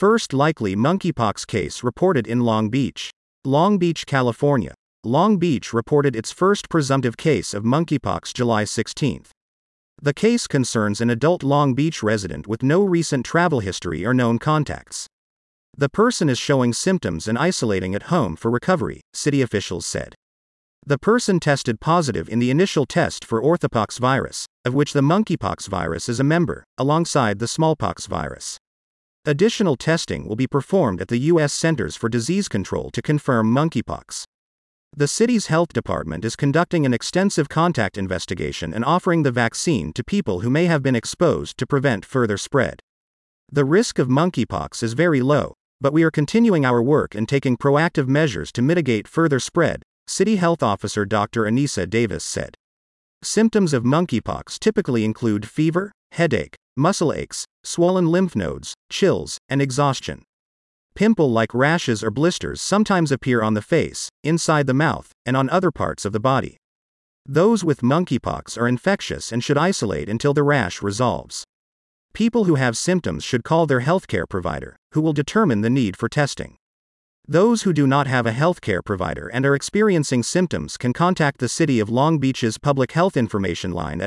First likely monkeypox case reported in Long Beach. Long Beach, California. Long Beach reported its first presumptive case of monkeypox July 16. The case concerns an adult Long Beach resident with no recent travel history or known contacts. The person is showing symptoms and isolating at home for recovery, city officials said. The person tested positive in the initial test for orthopox virus, of which the monkeypox virus is a member, alongside the smallpox virus. Additional testing will be performed at the U.S. Centers for Disease Control to confirm monkeypox. The city's health department is conducting an extensive contact investigation and offering the vaccine to people who may have been exposed to prevent further spread. The risk of monkeypox is very low, but we are continuing our work and taking proactive measures to mitigate further spread, City Health Officer Dr. Anissa Davis said. Symptoms of monkeypox typically include fever, headache, muscle aches, swollen lymph nodes, chills, and exhaustion. Pimple-like rashes or blisters sometimes appear on the face, inside the mouth, and on other parts of the body. Those with monkeypox are infectious and should isolate until the rash resolves. People who have symptoms should call their healthcare provider, who will determine the need for testing. Those who do not have a healthcare provider and are experiencing symptoms can contact the City of Long Beach's Public Health Information Line at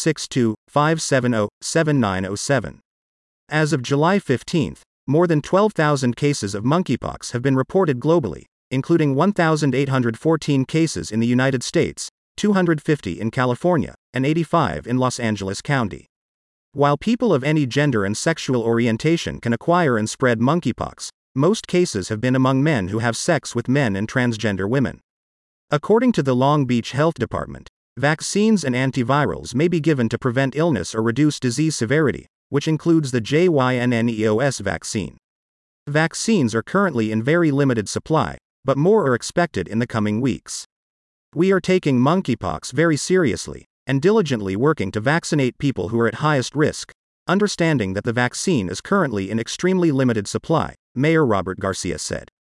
562-570-7907. As of July 15, more than 12,000 cases of monkeypox have been reported globally, including 1,814 cases in the United States, 250 in California, and 85 in Los Angeles County. While people of any gender and sexual orientation can acquire and spread monkeypox, most cases have been among men who have sex with men and transgender women. According to the Long Beach Health Department, vaccines and antivirals may be given to prevent illness or reduce disease severity, which includes the JYNNEOS vaccine. Vaccines are currently in very limited supply, but more are expected in the coming weeks. We are taking monkeypox very seriously, and diligently working to vaccinate people who are at highest risk, understanding that the vaccine is currently in extremely limited supply, Mayor Robert Garcia said.